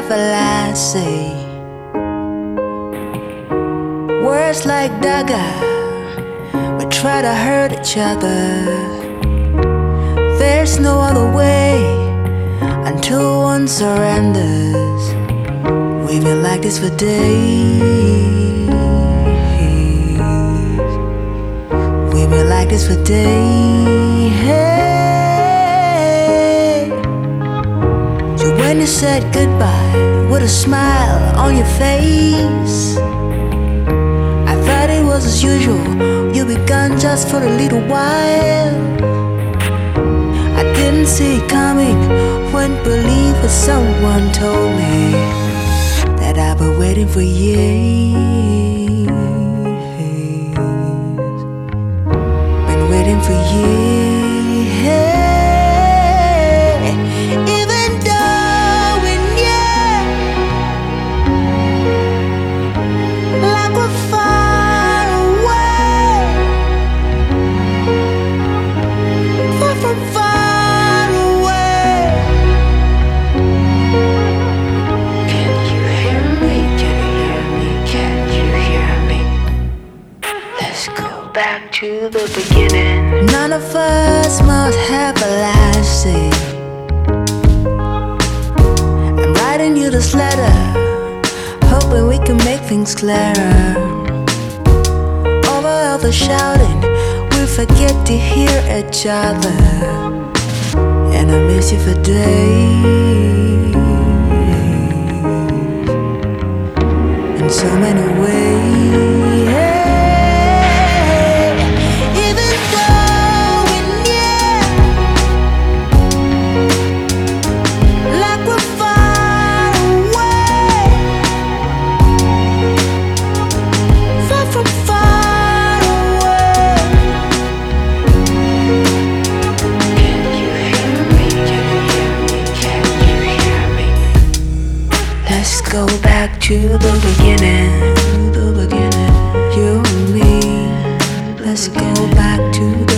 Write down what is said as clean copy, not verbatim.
everlasting. Words like dagger, we try to hurt each other. There's no other way until one surrenders. We've been like this for days. We've been like this for days. So when you said goodbye with a smile on your face, I thought it was as usual. You'll be gone just for a little while. I didn't see it coming, wouldn't believe what someone told me, that I've been waiting for years. Been waiting for years. Even though we knew like we're far away, far from far away. Can you hear me? Can you hear me? Can you hear me? Let's go back to the beginning. None of us must have a lasting. I'm writing you this letter, hoping we can make things clearer. Over all the shouting, we forget to hear each other. And I miss you for days, in so many ways. Even though we knew like we're far away, far from far away. Can you hear me? Can you hear me? Can you hear me? Let's go back to the beginning. You and me. Let's go back to